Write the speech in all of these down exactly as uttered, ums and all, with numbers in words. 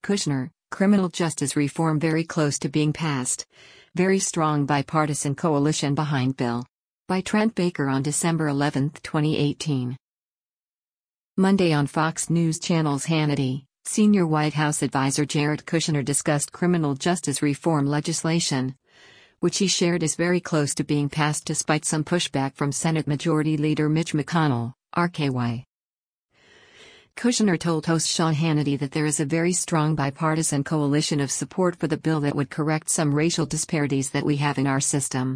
Kushner, criminal justice reform very close to being passed. Very strong bipartisan coalition behind bill. By Trent Baker on December eleventh, twenty eighteen. Monday on Fox News Channel's Hannity, senior White House advisor Jared Kushner discussed criminal justice reform legislation, which he shared is very close to being passed despite some pushback from Senate Majority Leader Mitch McConnell, R K Y. Kushner told host Sean Hannity that there is a very strong bipartisan coalition of support for the bill that would correct some racial disparities that we have in our system.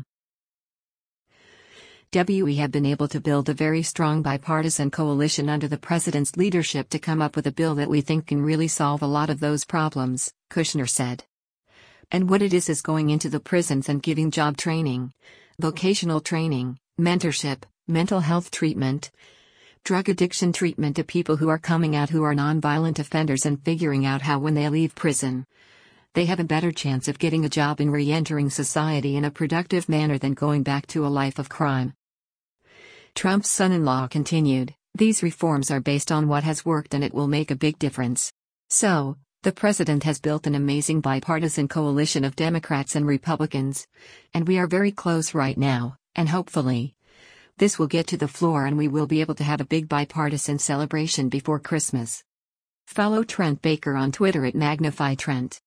We have been able to build a very strong bipartisan coalition under the president's leadership to come up with a bill that we think can really solve a lot of those problems, Kushner said. And what it is is going into the prisons and giving job training, vocational training, mentorship, mental health treatment, drug addiction treatment to people who are coming out who are nonviolent offenders and figuring out how when they leave prison, they have a better chance of getting a job and re-entering society in a productive manner than going back to a life of crime. Trump's son-in-law continued, "These reforms are based on what has worked and it will make a big difference." So, the president has built an amazing bipartisan coalition of Democrats and Republicans, and we are very close right now, and hopefully, this will get to the floor and we will be able to have a big bipartisan celebration before Christmas. Follow Trent Baker on Twitter at Magnify Trent.